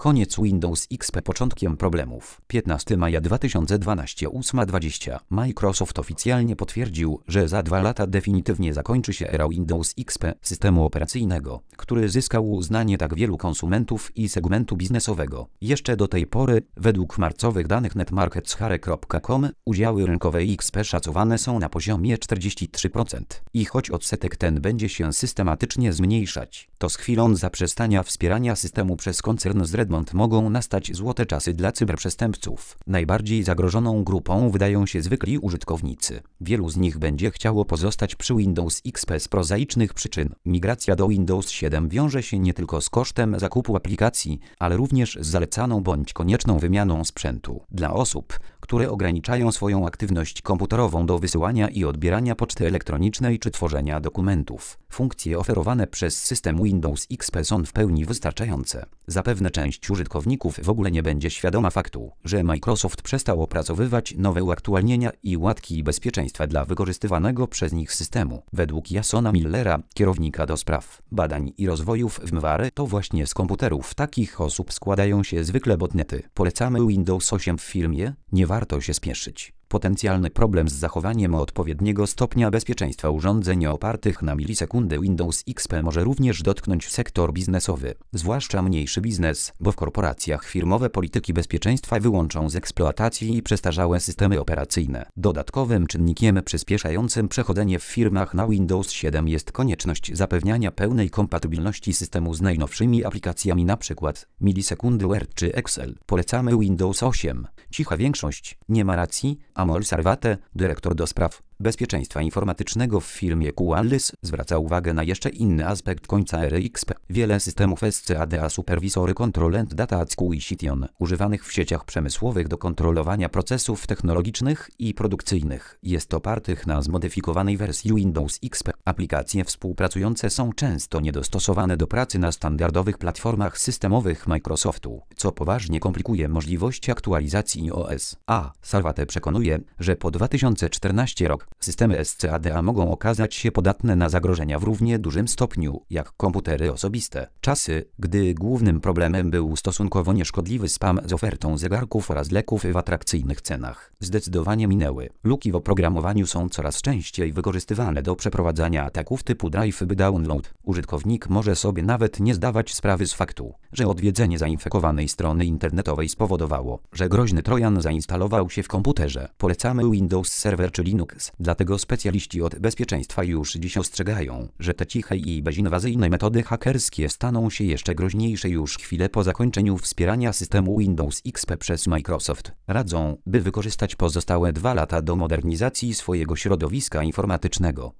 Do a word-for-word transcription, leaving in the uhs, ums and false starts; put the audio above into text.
Koniec Windows X P początkiem problemów. piętnastego maja dwa tysiące dwunastego, ósma dwadzieścia. Microsoft oficjalnie potwierdził, że za dwa lata definitywnie zakończy się era Windows X P, systemu operacyjnego, który zyskał uznanie tak wielu konsumentów i segmentu biznesowego. Jeszcze do tej pory, według marcowych danych netmarketshare kropka com, udziały rynkowe X P szacowane są na poziomie czterdzieści trzy procent. I choć odsetek ten będzie się systematycznie zmniejszać, to z chwilą zaprzestania wspierania systemu przez koncern z Redmond mogą nastać złote czasy dla cyberprzestępców. Najbardziej zagrożoną grupą wydają się zwykli użytkownicy. Wielu z nich będzie chciało pozostać przy Windows X P z prozaicznych przyczyn. Migracja do Windows siedem wiąże się nie tylko z kosztem zakupu aplikacji, ale również z zalecaną bądź konieczną wymianą sprzętu. Dla osób, które ograniczają swoją aktywność komputerową do wysyłania i odbierania poczty elektronicznej czy tworzenia dokumentów, funkcje oferowane przez system Windows X P są w pełni wystarczające. Zapewne część użytkowników w ogóle nie będzie świadoma faktu, że Microsoft przestał opracowywać nowe uaktualnienia i łatki bezpieczeństwa dla wykorzystywanego przez nich systemu. Według Jasona Millera, kierownika do spraw badań i rozwojów w Mware, to właśnie z komputerów takich osób składają się zwykle botnety. Polecamy Windows osiem w firmie, nie warto się spieszyć. Potencjalny problem z zachowaniem odpowiedniego stopnia bezpieczeństwa urządzeń opartych na milisekundy Windows X P może również dotknąć sektor biznesowy, zwłaszcza mniejszy biznes, bo w korporacjach firmowe polityki bezpieczeństwa wyłączą z eksploatacji przestarzałe systemy operacyjne. Dodatkowym czynnikiem przyspieszającym przechodzenie w firmach na Windows siedem jest konieczność zapewniania pełnej kompatybilności systemu z najnowszymi aplikacjami, np. milisekundy Word czy Excel. Polecamy Windows osiem. Cicha większość nie ma racji. Amol Sarwate, dyrektor do spraw bezpieczeństwa informatycznego w firmie Qualys, zwraca uwagę na jeszcze inny aspekt końca ery X P. Wiele systemów SCADA Supervisory Control and Data Acquisition, używanych w sieciach przemysłowych do kontrolowania procesów technologicznych i produkcyjnych, jest opartych na zmodyfikowanej wersji Windows X P. Aplikacje współpracujące są często niedostosowane do pracy na standardowych platformach systemowych Microsoftu, co poważnie komplikuje możliwość aktualizacji O S. A. Sarwate przekonuje, że po dwa tysiące czternastym rok systemy SCADA mogą okazać się podatne na zagrożenia w równie dużym stopniu jak komputery osobiste. Czasy, gdy głównym problemem był stosunkowo nieszkodliwy spam z ofertą zegarków oraz leków w atrakcyjnych cenach, zdecydowanie minęły. Luki w oprogramowaniu są coraz częściej wykorzystywane do przeprowadzania ataków typu drive by download. Użytkownik może sobie nawet nie zdawać sprawy z faktu, że odwiedzenie zainfekowanej strony internetowej spowodowało, że groźny trojan zainstalował się w komputerze. Polecamy Windows Server czy Linux. Dlatego specjaliści od bezpieczeństwa już dziś ostrzegają, że te ciche i bezinwazyjne metody hakerskie staną się jeszcze groźniejsze już chwilę po zakończeniu wspierania systemu Windows X P przez Microsoft. Radzą, by wykorzystać pozostałe dwa lata do modernizacji swojego środowiska informatycznego.